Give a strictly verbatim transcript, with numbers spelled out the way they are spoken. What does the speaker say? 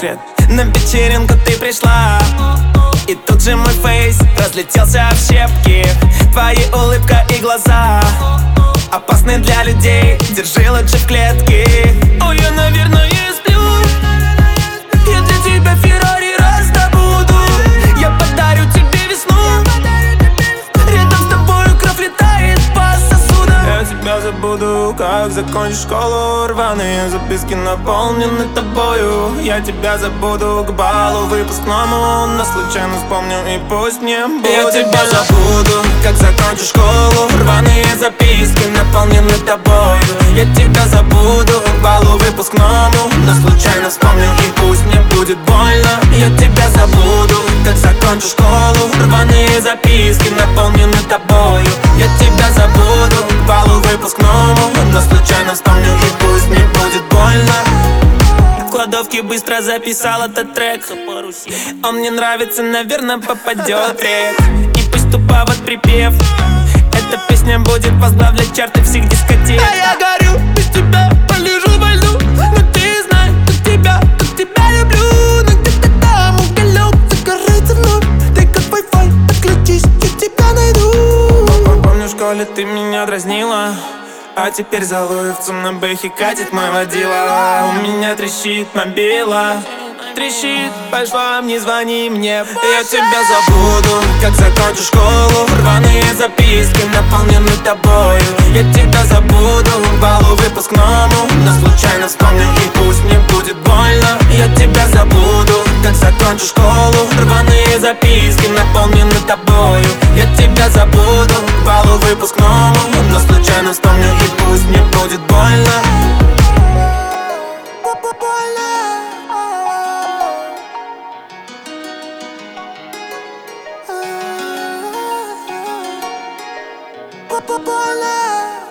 секрет. На вечеринку ты пришла, и тут же мой фейс разлетелся в щепки. Твоя улыбка и глаза опасны для людей, держи лучше в клетке. Ой, я, наверное, сплю. Я для тебя Феррари раздобуду. Я подарю тебе весну. Рядом с тобою кровь летает по сосудам. Я тебя забуду, как закончишь школу. Рваные записки наполнены тобою. Я тебя забуду к балу выпускному, но случайно вспомню и пусть мне будет. Я тебя забуду, как закончишь школу. Рваные записки наполнены тобою. Я тебя забуду к балу выпускному, но случайно вспомню и пусть мне будет больно. Я тебя забуду, как закончишь школу. Рваные записки наполнены тобою. Я тебя забуду к балу выпускному, но случайно вспомню и пусть мне будет больно. В кладовке быстро записал этот трек. Он мне нравится, наверное, попадет трек. И пусть туповат припев. Эта песня будет возглавлять чарты всех дискотек. А я горю без тебя, полежу во льду. Но ты знай, как тебя, как тебя люблю. Но где-то там уголек загорается вновь. Ты как Wi-Fi, отключись, я тебя найду. Помню, в школе ты меня дразнила, а теперь за ловцем на бэхе катит мой водила. У меня трещит мобила, трещит, пошла, не звони мне. Я тебя забуду, как закончу школу. Рваные записки наполнены тобою. Я тебя забуду к балу выпускному, но случайно вспомню и пусть мне будет больно. Я тебя забуду, как закончу школу. Рваные записки наполнены тобою. Я тебя забуду к балу выпускному, но случайно вспомню и пусть мне будет больно. Больно.